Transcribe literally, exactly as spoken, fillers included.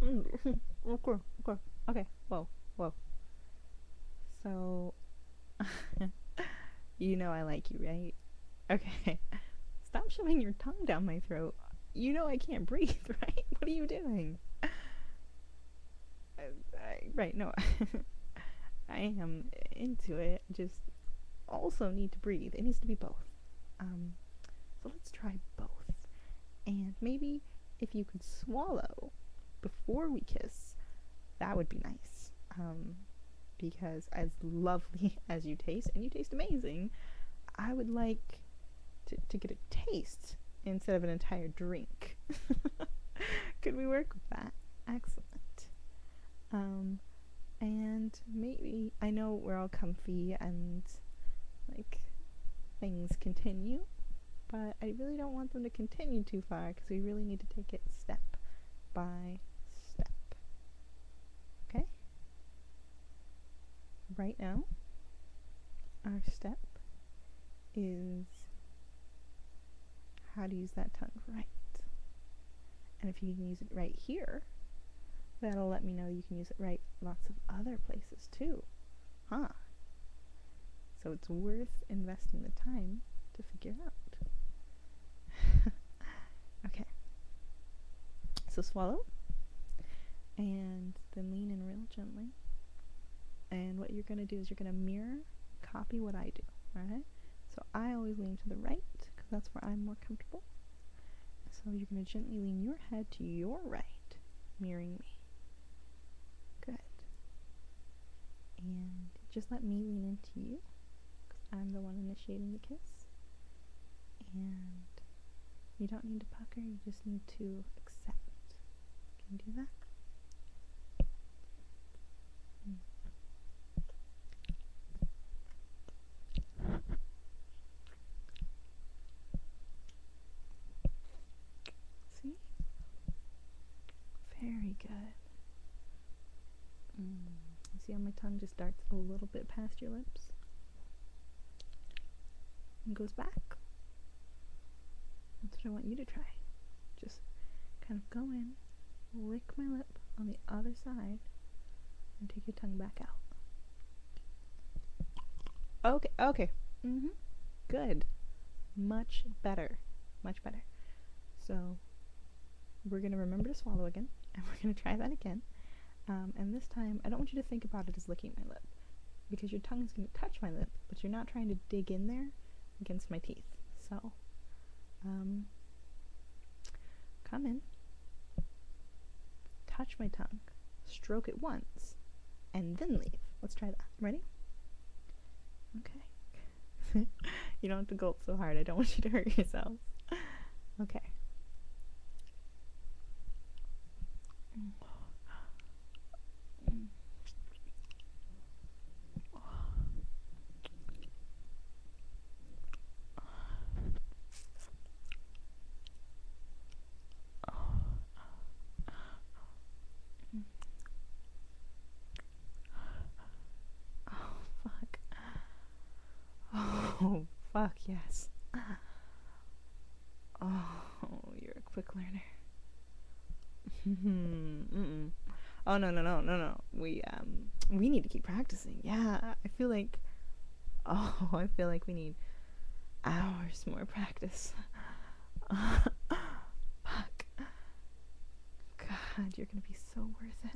Okay, okay, okay. Whoa, whoa. So, you know I like you, right? Okay. Stop shoving your tongue down my throat. You know I can't breathe, right? What are you doing? I, I, right, no. I am into it. Just also need to breathe. It needs to be both. Um, so let's try both. And maybe if you could swallow before we kiss, that would be nice. Um, because as lovely as you taste, and you taste amazing, I would like to, to get a taste instead of an entire drink. Could we work with that? Excellent. Um, and maybe I know we're all comfy and like things continue, but I really don't want them to continue too far because we really need to take it step by step. Okay? Right now, our step is how to use that tongue right. And if you can use it right here, that'll let me know you can use it right lots of other places too. Huh? So it's worth investing the time to figure out. Okay. So swallow and then lean in real gently. And what you're going to do is you're going to mirror, copy what I do. Alright? So I always lean to the right because that's where I'm more comfortable. So you're going to gently lean your head to your right, mirroring me. Good. And just let me lean into you because I'm the one initiating the kiss. And you don't need to pucker, you just need to accept. Can you do that? Mm. See? Very good. Mm. See how my tongue just darts a little bit past your lips? And goes back. That's what I want you to try. Just kind of go in, lick my lip on the other side, and take your tongue back out. Okay, okay. Mm-hmm. Good. Much better. Much better. So, we're going to remember to swallow again, and we're going to try that again. Um, and this time, I don't want you to think about it as licking my lip, because your tongue is going to touch my lip, but you're not trying to dig in there against my teeth. So, um, come in, touch my tongue, stroke it once, and then leave. Let's try that. Ready? Okay. You don't have to gulp so hard. I don't want you to hurt yourself. Okay. Oh, fuck yes. Oh, you're a quick learner. Mm-mm. Oh no no no no no. We um we need to keep practicing. Yeah, I feel like oh I feel like we need hours more practice. Fuck. God, you're gonna be so worth it.